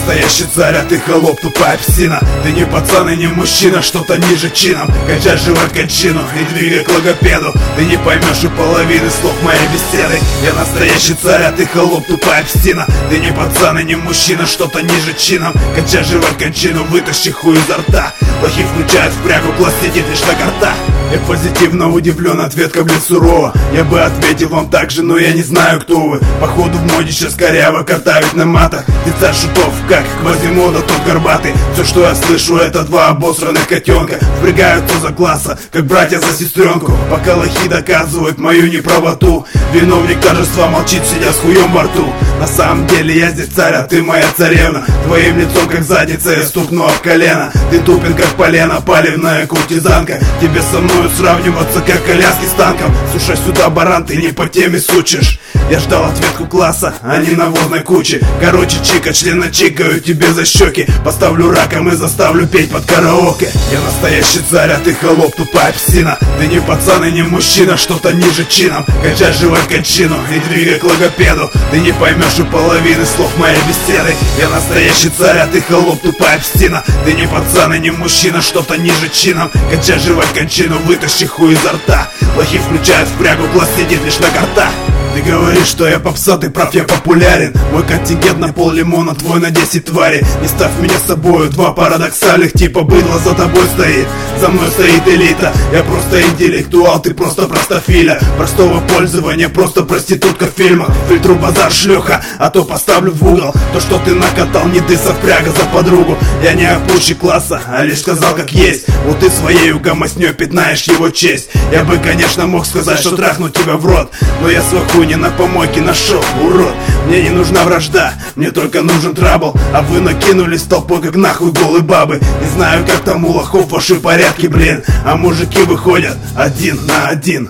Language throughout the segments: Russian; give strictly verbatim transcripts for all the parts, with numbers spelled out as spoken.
настоящий царь, а ты холоп, тупая псина. Ты не пацан и не мужчина, что-то ниже чином. Качай живой кончину и двигай к логопеду. Ты не поймешь и половины слов моей беседы. Я настоящий царь, а ты холоп, тупая псина. Ты не пацан и не мужчина, что-то ниже чином. Качай живой кончину, вытащи хуй изо рта. Лохи включают в прягу, класс сидит лишь на картах. Я позитивно удивлен, ответка, блин, сурова. Я бы ответил вам так же, но я не знаю, кто вы. Походу в моде сейчас коряво картавить на матах. Ты царь шутов, как Квазимода, тот горбатый. Все, что я слышу, это два обосранных котенка. Впрягаются за класса, как братья за сестренку. Пока лохи доказывают мою неправоту, виновник торжества молчит, сидя с хуем во рту. На самом деле я здесь царь, а ты моя царевна. Твоим лицом, как задница, я стукну об колено. Ты тупен, как полено, палевная куртизанка. Тебе со мною сравниваться, как коляски с танком. Слушай сюда, баран, ты не по теме сучишь. Я ждал ответку класса, а не навозной кучи. Короче, чика, члена чикаю тебе за щеки. Поставлю раком и заставлю петь под караоке. Я настоящий царь, а ты холоп, тупая псина. Ты не пацан и не мужчина, что-то ниже чином. Качай живой кончину и двигай к логопеду. Ты не поймешь и половины слов моей беседы. Я настоящий царь, а ты холоп, тупая псина. Ты не пацан и не мужчина, что-то ниже чином. Качай живой кончину, вытащи хуй изо рта. Лохи включают в прягу, глаз сидит лишь на картах. Ты говоришь, что я попса, ты прав, я популярен. Мой контингент на пол лимона, твой на десять твари. Не ставь меня с собою, два парадоксальных типа быдло за тобой стоит. За мной стоит элита, я просто интеллектуал, ты просто простофиля. Простого пользования, просто проститутка в фильмах. Фильтру базар шлюха, а то поставлю в угол то, что ты накатал, не ты совпряга за подругу. Я не опущик класса, а лишь сказал как есть. Вот ты своей гомоснёй пятнаешь его честь. Я бы, конечно, мог сказать, что трахну тебя в рот, но я свой хуй не на помойке нашел, урод. Мне не нужна вражда, мне только нужен трабл. А вы накинулись толпой, как нахуй голые бабы. Не знаю, как там у лохов ваши порядки, блин. А мужики выходят один на один.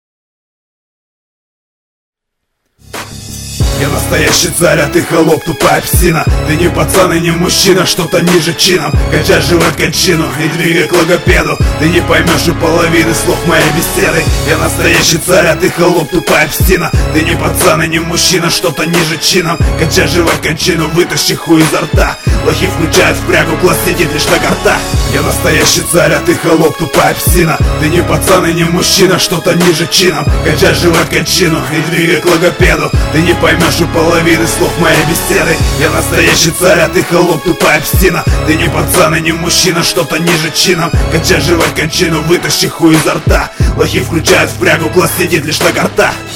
Я настоящий царь, а ты холоп, тупая псина. Ты не пацан и не мужчина, что-то ниже чином. Качай живой кончину и двигай к логопеду. Ты не поймешь и половины слов моей беседы. Я настоящий царь, а ты холоп, тупая псина. Ты не пацан и не мужчина, что-то ниже чином. Качай живой кончину, вытащи хуй изо рта. Лохи включают в прягу, класс сидит лишь на картах. Я настоящий царь, а ты холоп, тупая псина. Ты не пацан и не мужчина, что-то ниже чином. Качай живой кончину и двигай к логопеду. Ты не поймешь и половины слов моей беседы. Я настоящий царь, а ты холоп, тупая псина. Ты не пацан и не мужчина, что-то ниже чином. Качай живой кончину, вытащи хуй изо рта. Лохи включают в прягу, класс сидит лишь на картах.